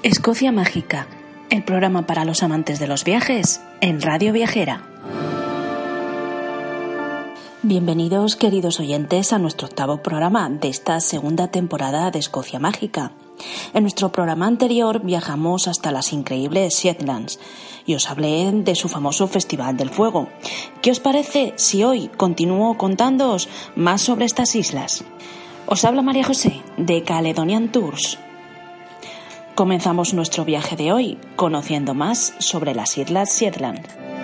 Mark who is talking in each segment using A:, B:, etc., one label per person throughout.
A: Escocia Mágica, el programa para los amantes de los viajes en Radio Viajera. Bienvenidos, queridos oyentes, a nuestro octavo programa de esta segunda temporada de Escocia Mágica. En nuestro programa anterior viajamos hasta las increíbles Shetlands y os hablé de su famoso Festival del Fuego. ¿Qué os parece si hoy continúo contándoos más sobre estas islas? Os habla María José de Caledonian Tours. Comenzamos nuestro viaje de hoy conociendo más sobre las Islas Shetland.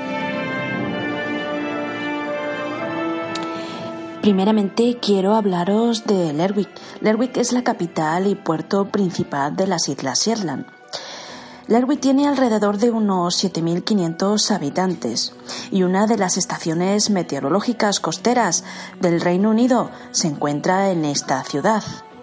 A: Primeramente quiero hablaros de Lerwick. Lerwick es la capital y puerto principal de las Islas Shetland. Lerwick tiene alrededor de unos 7.500 habitantes y una de las estaciones meteorológicas costeras del Reino Unido se encuentra en esta ciudad.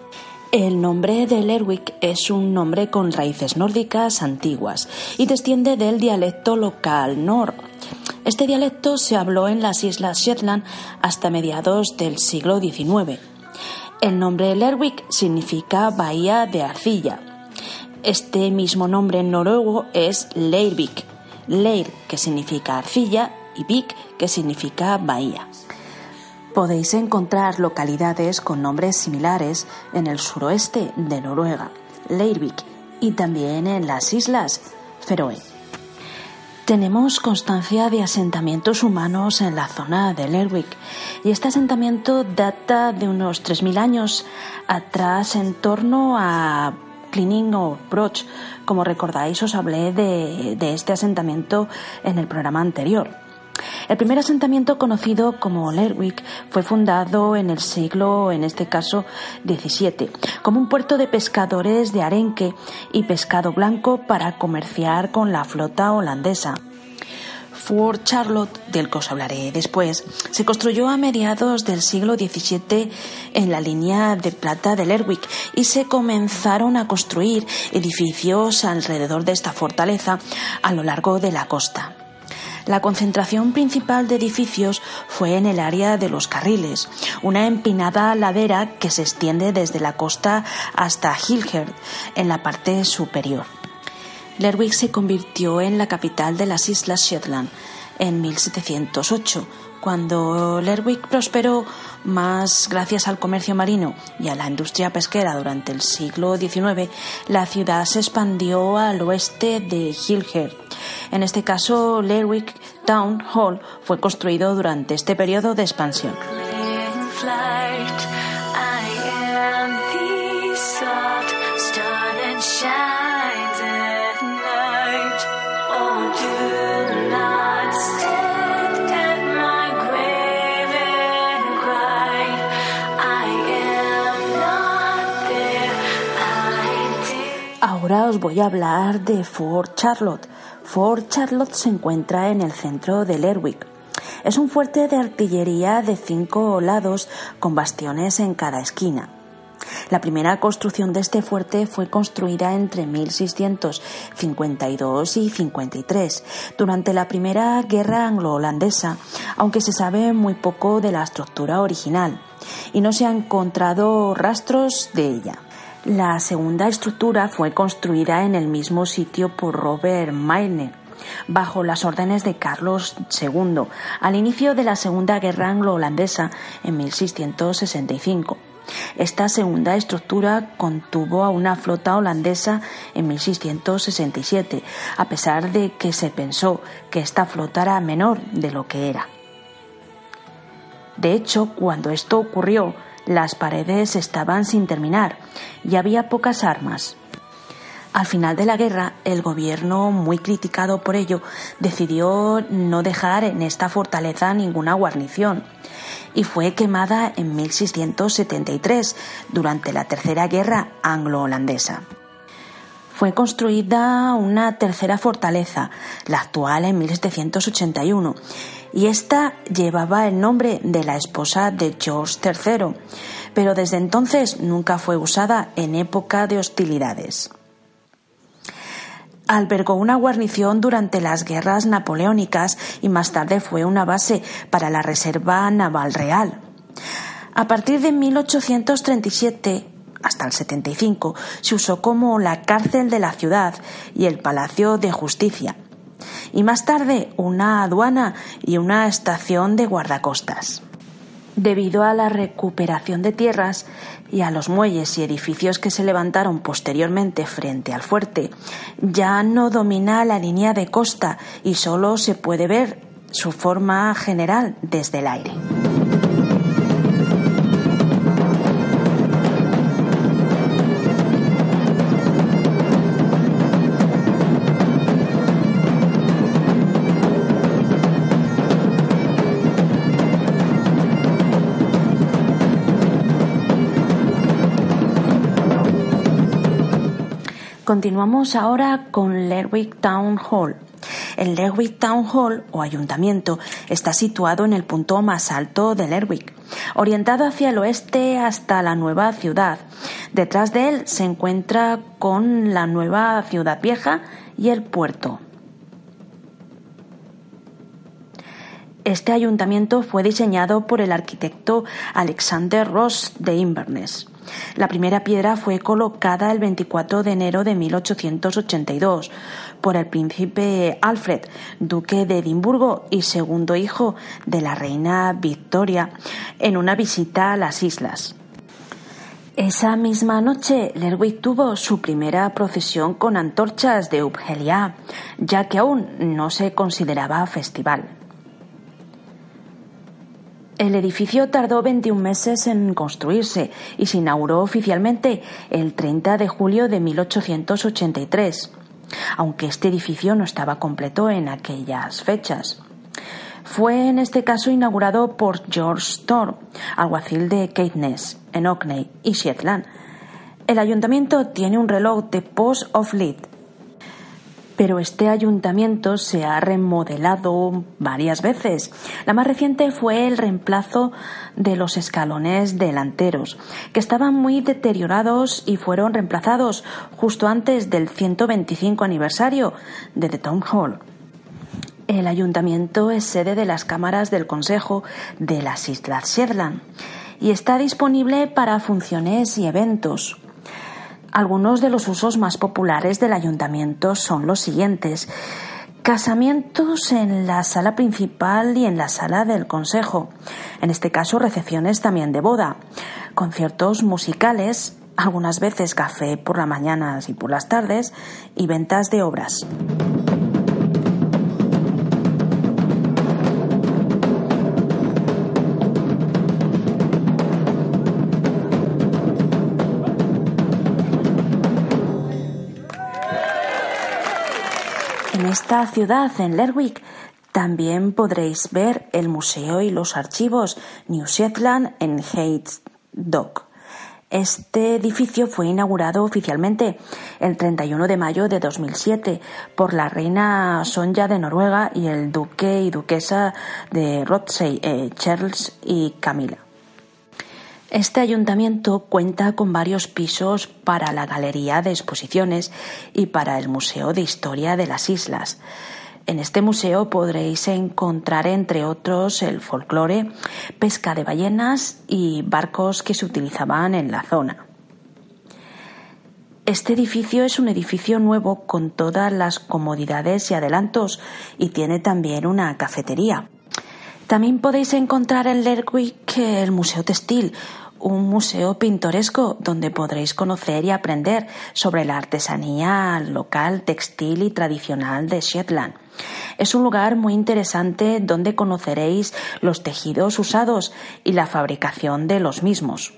A: El nombre de Lerwick es un nombre con raíces nórdicas antiguas y desciende del dialecto local Nord. Este dialecto se habló en las Islas Shetland hasta mediados del siglo XIX. El nombre Lerwick significa bahía de arcilla. Este mismo nombre en noruego es Leirvik, Leir, que significa arcilla, y Vik, que significa bahía. Podéis encontrar localidades con nombres similares en el suroeste de Noruega, Leirvik, y también en las Islas Feroe. Tenemos constancia de asentamientos humanos en la zona de Lerwick, y este asentamiento data de unos 3.000 años atrás, en torno a Clinning o Broch. Como recordáis, os hablé de este asentamiento en el programa anterior. El primer asentamiento conocido como Lerwick fue fundado en el siglo, en este caso, XVII, como un puerto de pescadores de arenque y pescado blanco para comerciar con la flota holandesa. Fort Charlotte, del que os hablaré después, se construyó a mediados del siglo XVII en la línea de plata de Lerwick y se comenzaron a construir edificios alrededor de esta fortaleza a lo largo de la costa. La concentración principal de edificios fue en el área de los Carriles, una empinada ladera que se extiende desde la costa hasta Hillhead, en la parte superior. Lerwick se convirtió en la capital de las Islas Shetland en 1708, cuando Lerwick prosperó más gracias al comercio marino y a la industria pesquera durante el siglo XIX. La ciudad se expandió al oeste de Hillhead. En este caso, Lerwick Town Hall fue construido durante este periodo de expansión. Ahora os voy a hablar de Fort Charlotte. Fort Charlotte se encuentra en el centro de Lerwick. Es un fuerte de artillería de 5 lados con bastiones en cada esquina. La primera construcción de este fuerte fue construida entre 1652 y 53, durante la Primera Guerra Anglo-Holandesa, aunque se sabe muy poco de la estructura original y no se han encontrado rastros de ella. La segunda estructura fue construida en el mismo sitio por Robert Milner, bajo las órdenes de Carlos II, al inicio de la Segunda Guerra Anglo-Holandesa en 1665. Esta segunda estructura contuvo a una flota holandesa en 1667, a pesar de que se pensó que esta flota era menor de lo que era. De hecho, cuando esto ocurrió, las paredes estaban sin terminar y había pocas armas. Al final de la guerra, el gobierno, muy criticado por ello, decidió no dejar en esta fortaleza ninguna guarnición y fue quemada en 1673 durante la Tercera Guerra Anglo-Holandesa. Fue construida una tercera fortaleza, la actual, en 1781, y esta llevaba el nombre de la esposa de George III, pero desde entonces nunca fue usada en época de hostilidades. Albergó una guarnición durante las guerras napoleónicas y más tarde fue una base para la Reserva Naval Real. A partir de 1837 hasta el 75, se usó como la cárcel de la ciudad y el Palacio de Justicia, y más tarde una aduana y una estación de guardacostas. Debido a la recuperación de tierras y a los muelles y edificios que se levantaron posteriormente frente al fuerte, ya no domina la línea de costa y solo se puede ver su forma general desde el aire. Continuamos ahora con Lerwick Town Hall. El Lerwick Town Hall, o ayuntamiento, está situado en el punto más alto de Lerwick, orientado hacia el oeste hasta la nueva ciudad. Detrás de él se encuentra con la nueva ciudad vieja y el puerto. Este ayuntamiento fue diseñado por el arquitecto Alexander Ross de Inverness. La primera piedra fue colocada el 24 de enero de 1882 por el príncipe Alfred, duque de Edimburgo y segundo hijo de la reina Victoria, en una visita a las islas. Esa misma noche, Lerwick tuvo su primera procesión con antorchas de Upgelia, ya que aún no se consideraba festival. El edificio tardó 21 meses en construirse y se inauguró oficialmente el 30 de julio de 1883, aunque este edificio no estaba completo en aquellas fechas. Fue en este caso inaugurado por George Storr, alguacil de Caithness, en Orkney y Shetland. El ayuntamiento tiene un reloj de Post of Lead, pero este ayuntamiento se ha remodelado varias veces. La más reciente fue el reemplazo de los escalones delanteros, que estaban muy deteriorados y fueron reemplazados justo antes del 125 aniversario de The Town Hall. El ayuntamiento es sede de las cámaras del Consejo de las Islas Shetland y está disponible para funciones y eventos. Algunos de los usos más populares del ayuntamiento son los siguientes: casamientos en la sala principal y en la sala del consejo, en este caso recepciones también de boda, conciertos musicales, algunas veces café por las mañanas y por las tardes, y ventas de obras. En esta ciudad, en Lerwick, también podréis ver el museo y los archivos New Shetland en Hayes Dock. Este edificio fue inaugurado oficialmente el 31 de mayo de 2007 por la reina Sonja de Noruega y el duque y duquesa de Rothesay, Charles y Camilla. Este ayuntamiento cuenta con varios pisos para la galería de exposiciones y para el Museo de Historia de las Islas. En este museo podréis encontrar, entre otros, el folclore, pesca de ballenas y barcos que se utilizaban en la zona. Este edificio es un edificio nuevo con todas las comodidades y adelantos y tiene también una cafetería. También podéis encontrar en Lerwick el Museo Textil, un museo pintoresco donde podréis conocer y aprender sobre la artesanía local, textil y tradicional de Shetland. Es un lugar muy interesante donde conoceréis los tejidos usados y la fabricación de los mismos.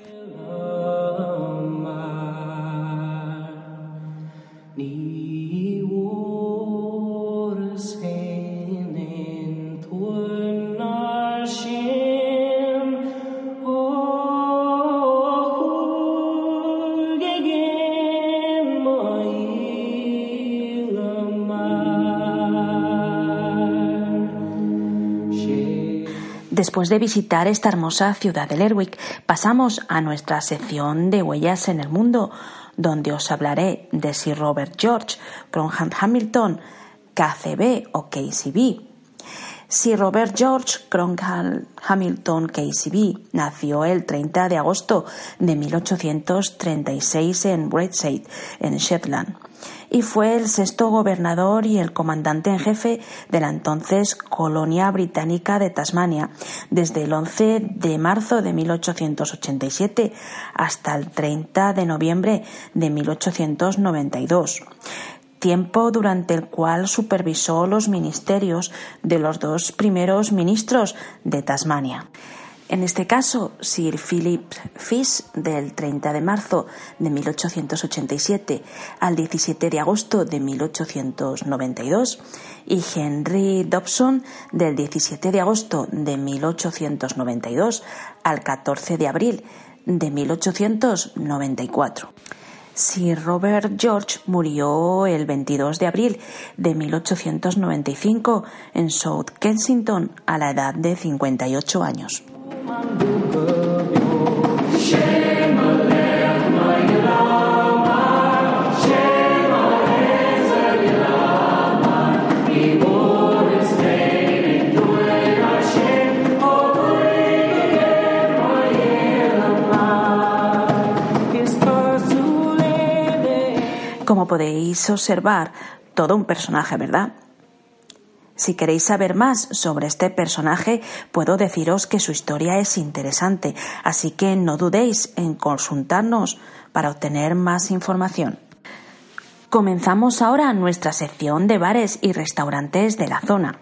A: Después de visitar esta hermosa ciudad de Lerwick, pasamos a nuestra sección de huellas en el mundo, donde os hablaré de Sir Robert George, Cromwell Hamilton, KCB o KCB. Sir Robert George Cromwell Hamilton KCB nació el 30 de agosto de 1836 en Braeside, en Shetland, y fue el sexto gobernador y el comandante en jefe de la entonces colonia británica de Tasmania, desde el 11 de marzo de 1887 hasta el 30 de noviembre de 1892. Tiempo durante el cual supervisó los ministerios de los dos primeros ministros de Tasmania. En este caso, Sir Philip Fish, del 30 de marzo de 1887 al 17 de agosto de 1892, y Henry Dobson, del 17 de agosto de 1892 al 14 de abril de 1894. Sir Robert George murió el 22 de abril de 1895 en South Kensington a la edad de 58 años. Como podéis observar, todo un personaje, ¿verdad? Si queréis saber más sobre este personaje, puedo deciros que su historia es interesante, así que no dudéis en consultarnos para obtener más información. Comenzamos ahora nuestra sección de bares y restaurantes de la zona.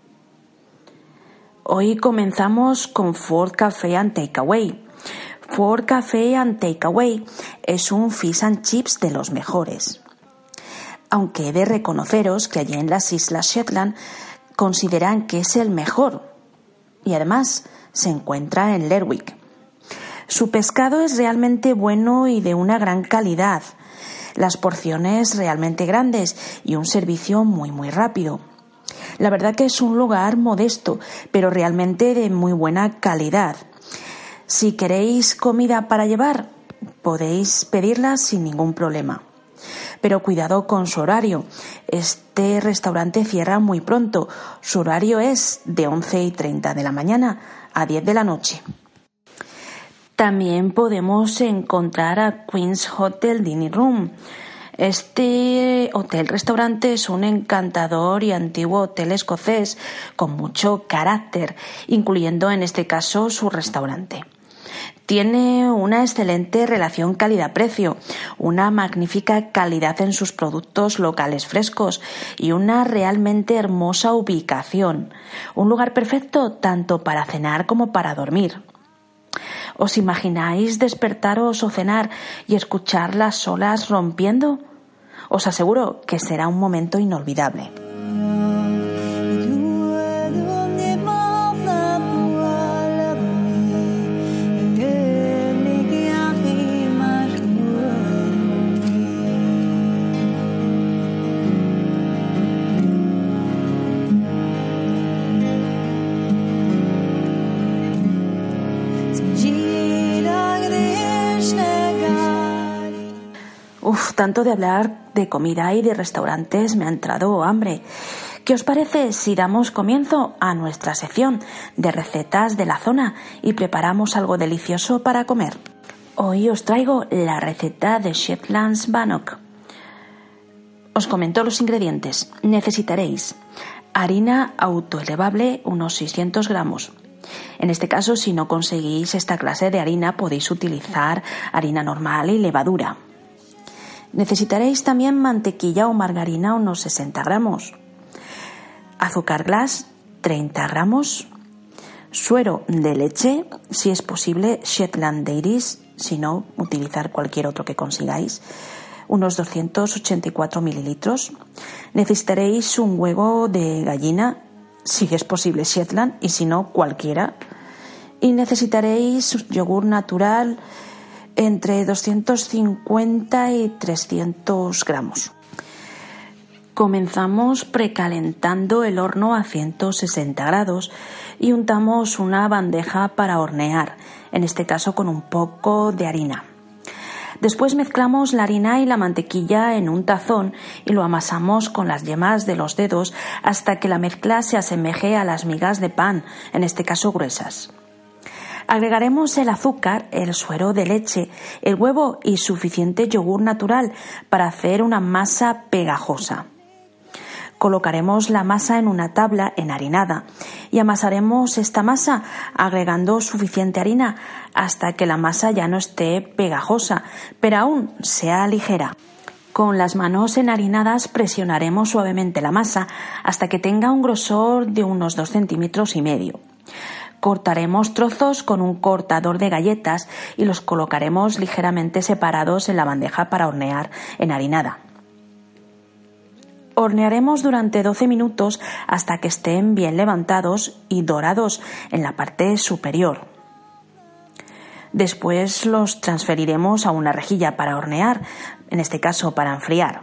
A: Hoy comenzamos con Ford Café and Takeaway. Ford Café and Takeaway es un fish and chips de los mejores. Aunque he de reconoceros que allí en las Islas Shetland consideran que es el mejor y además se encuentra en Lerwick. Su pescado es realmente bueno y de una gran calidad, las porciones realmente grandes y un servicio muy rápido. La verdad que es un lugar modesto, pero realmente de muy buena calidad. Si queréis comida para llevar, podéis pedirla sin ningún problema. Pero cuidado con su horario. Este restaurante cierra muy pronto. Su horario es de 11:30 de la mañana a 10 de la noche. También podemos encontrar a Queen's Hotel Dining Room. Este hotel-restaurante es un encantador y antiguo hotel escocés con mucho carácter, incluyendo en este caso su restaurante. Tiene una excelente relación calidad-precio, una magnífica calidad en sus productos locales frescos y una realmente hermosa ubicación. Un lugar perfecto tanto para cenar como para dormir. ¿Os imagináis despertaros o cenar y escuchar las olas rompiendo? Os aseguro que será un momento inolvidable. Tanto de hablar de comida y de restaurantes me ha entrado hambre. ¿Qué os parece si damos comienzo a nuestra sección de recetas de la zona y preparamos algo delicioso para comer? Hoy os traigo la receta de Shetland's Bannock. Os comento los ingredientes. Necesitaréis harina autoelevable, unos 600 gramos. En este caso, si no conseguís esta clase de harina, podéis utilizar harina normal y levadura. Necesitaréis también mantequilla o margarina, unos 60 gramos, azúcar glass, 30 gramos, suero de leche, si es posible Shetland Dairies, si no, utilizar cualquier otro que consigáis, unos 284 mililitros. Necesitaréis un huevo de gallina, si es posible Shetland, y si no, cualquiera. Y necesitaréis yogur natural, entre 250 y 300 gramos. Comenzamos precalentando el horno a 160 grados y untamos una bandeja para hornear, en este caso con un poco de harina. Después mezclamos la harina y la mantequilla en un tazón y lo amasamos con las yemas de los dedos hasta que la mezcla se asemeje a las migas de pan, en este caso gruesas. Agregaremos el azúcar, el suero de leche, el huevo y suficiente yogur natural para hacer una masa pegajosa. Colocaremos la masa en una tabla enharinada y amasaremos esta masa agregando suficiente harina hasta que la masa ya no esté pegajosa, pero aún sea ligera. Con las manos enharinadas presionaremos suavemente la masa hasta que tenga un grosor de unos 2,5 centímetros. Cortaremos trozos con un cortador de galletas y los colocaremos ligeramente separados en la bandeja para hornear enharinada. Hornearemos durante 12 minutos hasta que estén bien levantados y dorados en la parte superior. Después los transferiremos a una rejilla para hornear, en este caso para enfriar.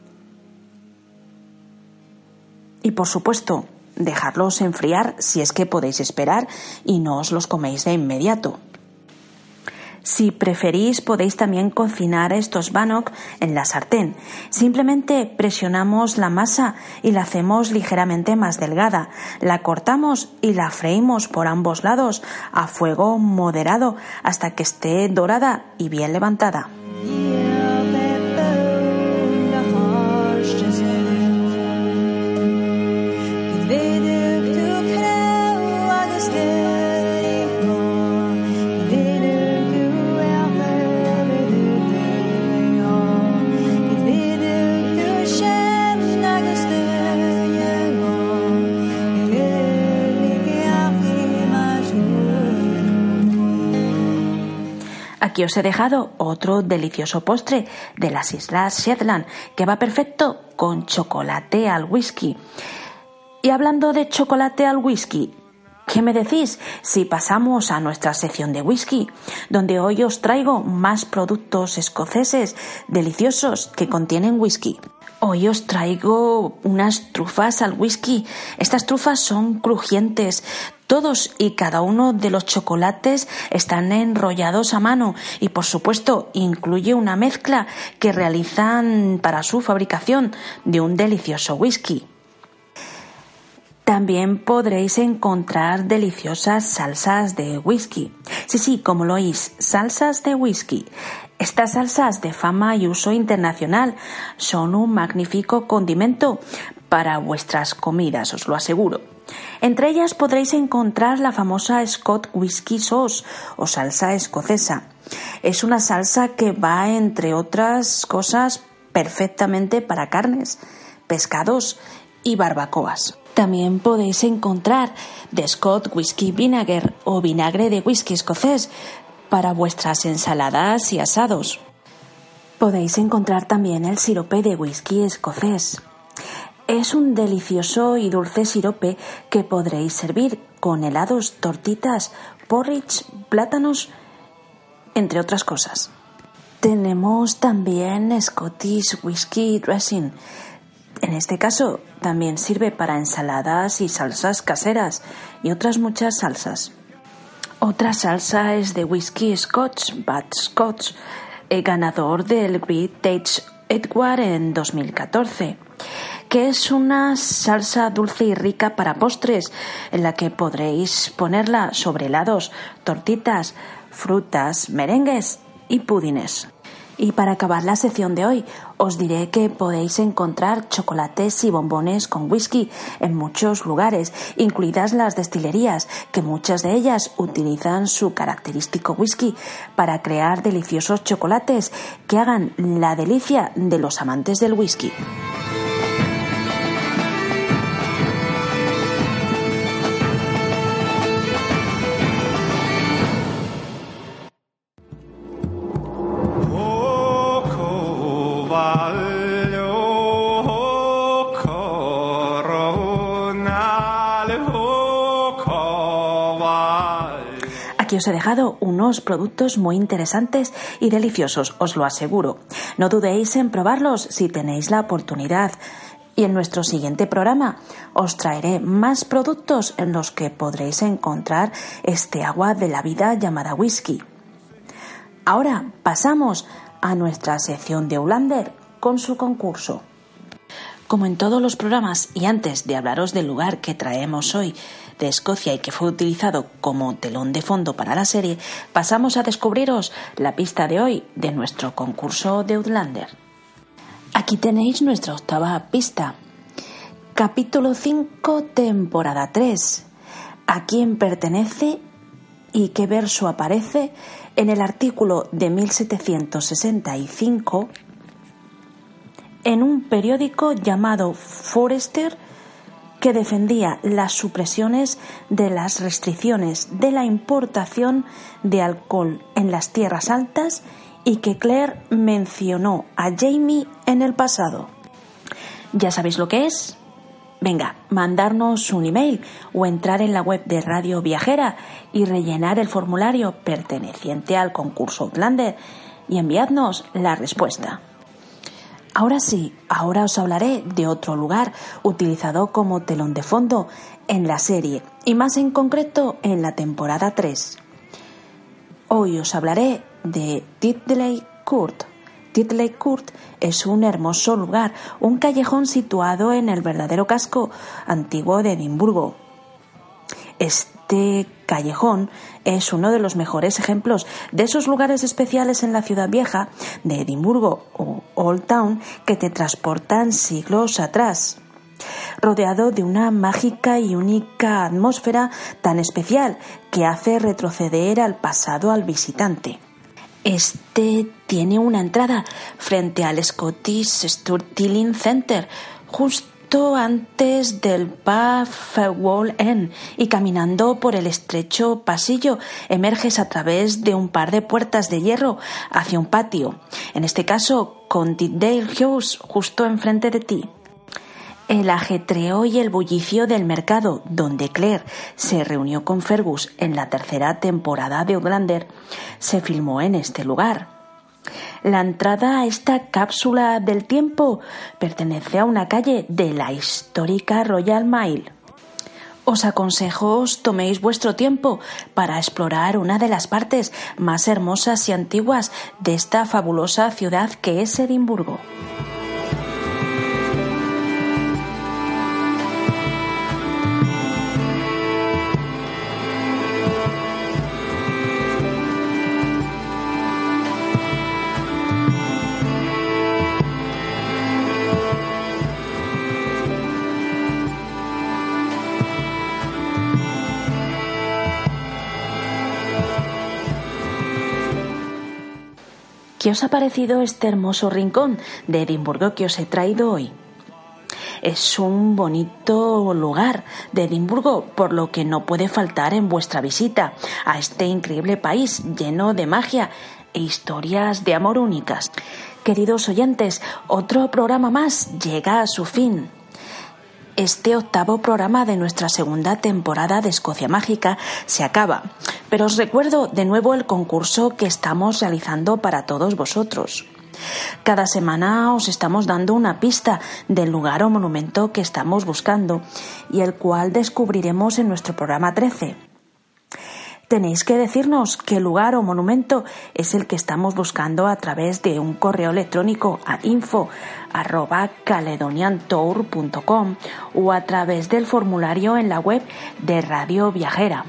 A: Y por supuesto, dejarlos enfriar si es que podéis esperar y no os los coméis de inmediato. Si preferís, podéis también cocinar estos bannock en la sartén. Simplemente presionamos la masa y la hacemos ligeramente más delgada. La cortamos y la freímos por ambos lados a fuego moderado hasta que esté dorada y bien levantada. Aquí os he dejado otro delicioso postre de las Islas Shetland que va perfecto con chocolate al whisky. Y hablando de chocolate al whisky, ¿qué me decís si pasamos a nuestra sección de whisky, donde hoy os traigo más productos escoceses deliciosos que contienen whisky? Hoy os traigo unas trufas al whisky. Estas trufas son crujientes. Todos y cada uno de los chocolates están enrollados a mano y, por supuesto, incluye una mezcla que realizan para su fabricación de un delicioso whisky. También podréis encontrar deliciosas salsas de whisky. Sí, como lo oís, salsas de whisky. Estas salsas de fama y uso internacional son un magnífico condimento para vuestras comidas, os lo aseguro. Entre ellas podréis encontrar la famosa Scotch Whisky Sauce o salsa escocesa. Es una salsa que va, entre otras cosas, perfectamente para carnes, pescados y barbacoas. También podéis encontrar The Scotch Whisky Vinegar o vinagre de whisky escocés para vuestras ensaladas y asados. Podéis encontrar también el sirope de whisky escocés. Es un delicioso y dulce sirope que podréis servir con helados, tortitas, porridge, plátanos, entre otras cosas. Tenemos también Scottish Whisky Dressing. En este caso también sirve para ensaladas y salsas caseras y otras muchas salsas. Otra salsa es de whisky Scotch, Bad Scotch, ganador del Great Taste Award en 2014, que es una salsa dulce y rica para postres, en la que podréis ponerla sobre helados, tortitas, frutas, merengues y pudines. Y para acabar la sección de hoy, os diré que podéis encontrar chocolates y bombones con whisky en muchos lugares, incluidas las destilerías, que muchas de ellas utilizan su característico whisky para crear deliciosos chocolates que hagan la delicia de los amantes del whisky. Aquí os he dejado unos productos muy interesantes y deliciosos, os lo aseguro. No dudéis en probarlos si tenéis la oportunidad. Y en nuestro siguiente programa os traeré más productos en los que podréis encontrar este agua de la vida llamada whisky. Ahora pasamos a nuestra sección de Outlander con su concurso. Como en todos los programas, y antes de hablaros del lugar que traemos hoy de Escocia y que fue utilizado como telón de fondo para la serie, pasamos a descubriros la pista de hoy de nuestro concurso de Outlander. Aquí tenéis nuestra octava pista. Capítulo 5, temporada 3. ¿A quién pertenece y qué verso aparece en el artículo de 1765 en un periódico llamado Forester que defendía las supresiones de las restricciones de la importación de alcohol en las tierras altas y que Claire mencionó a Jamie en el pasado? ¿Ya sabéis lo que es? Venga, mandarnos un email o entrar en la web de Radio Viajera y rellenar el formulario perteneciente al concurso Outlander y enviadnos la respuesta. Ahora sí, ahora os hablaré de otro lugar utilizado como telón de fondo en la serie y más en concreto en la temporada 3. Hoy os hablaré de Titley Court. Titley Court es un hermoso lugar, un callejón situado en el verdadero casco antiguo de Edimburgo. Este callejón es uno de los mejores ejemplos de esos lugares especiales en la ciudad vieja de Edimburgo o Old Town que te transportan siglos atrás, rodeado de una mágica y única atmósfera tan especial que hace retroceder al pasado al visitante. Este tiene una entrada frente al Scottish Storytelling Center, justo antes del pub Farewell Inn, y caminando por el estrecho pasillo emerges a través de un par de puertas de hierro hacia un patio, en este caso con Tittdale House justo enfrente de ti. El ajetreo y el bullicio del mercado, donde Claire se reunió con Fergus en la tercera temporada de Outlander, se filmó en este lugar. La entrada a esta cápsula del tiempo pertenece a una calle de la histórica Royal Mile. Os aconsejo os toméis vuestro tiempo para explorar una de las partes más hermosas y antiguas de esta fabulosa ciudad que es Edimburgo. ¿Qué os ha parecido este hermoso rincón de Edimburgo que os he traído hoy? Es un bonito lugar de Edimburgo, por lo que no puede faltar en vuestra visita a este increíble país lleno de magia e historias de amor únicas. Queridos oyentes, otro programa más llega a su fin. Este octavo programa de nuestra segunda temporada de Escocia Mágica se acaba, pero os recuerdo de nuevo el concurso que estamos realizando para todos vosotros. Cada semana os estamos dando una pista del lugar o monumento que estamos buscando y el cual descubriremos en nuestro programa 13. Tenéis que decirnos qué lugar o monumento es el que estamos buscando a través de un correo electrónico a info@caledoniantour.com o a través del formulario en la web de Radio Viajera.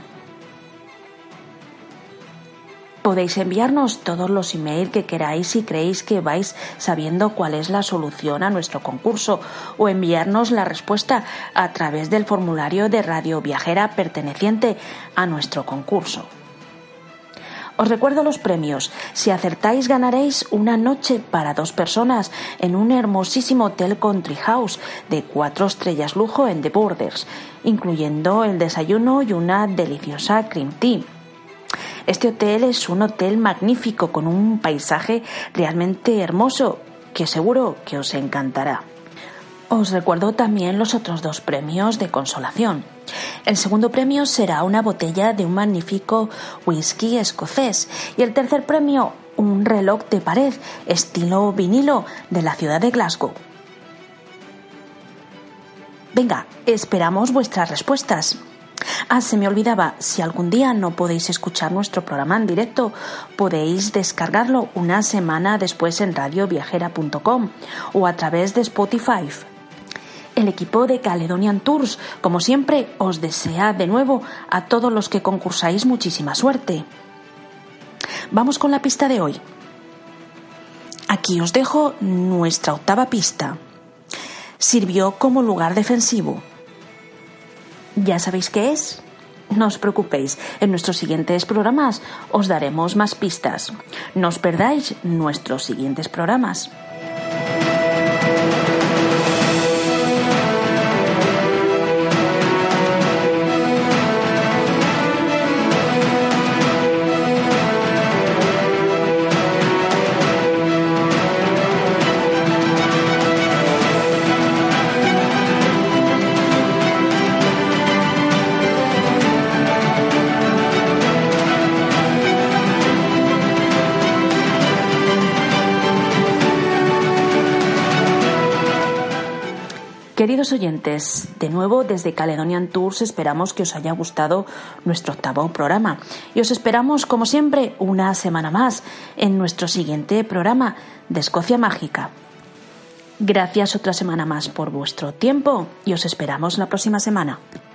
A: Podéis enviarnos todos los emails que queráis si creéis que vais sabiendo cuál es la solución a nuestro concurso o enviarnos la respuesta a través del formulario de Radio Viajera perteneciente a nuestro concurso. Os recuerdo los premios. Si acertáis ganaréis una noche para 2 personas en un hermosísimo hotel Country House de 4 estrellas lujo en The Borders, incluyendo el desayuno y una deliciosa cream tea. Este hotel es un hotel magnífico con un paisaje realmente hermoso que seguro que os encantará. Os recuerdo también los otros 2 premios de consolación. El segundo premio será una botella de un magnífico whisky escocés y el tercer premio un reloj de pared estilo vinilo de la ciudad de Glasgow. Venga, esperamos vuestras respuestas. Se me olvidaba, si algún día no podéis escuchar nuestro programa en directo, podéis descargarlo una semana después en radioviajera.com o a través de Spotify. El equipo de Caledonian Tours, como siempre, os desea de nuevo a todos los que concursáis muchísima suerte. Vamos con la pista de hoy. Aquí os dejo nuestra octava pista. Sirvió como lugar defensivo. ¿Ya sabéis qué es? No os preocupéis, en nuestros siguientes programas os daremos más pistas. No os perdáis nuestros siguientes programas. Queridos oyentes, de nuevo desde Caledonian Tours esperamos que os haya gustado nuestro octavo programa y os esperamos como siempre una semana más en nuestro siguiente programa de Escocia Mágica. Gracias otra semana más por vuestro tiempo y os esperamos la próxima semana.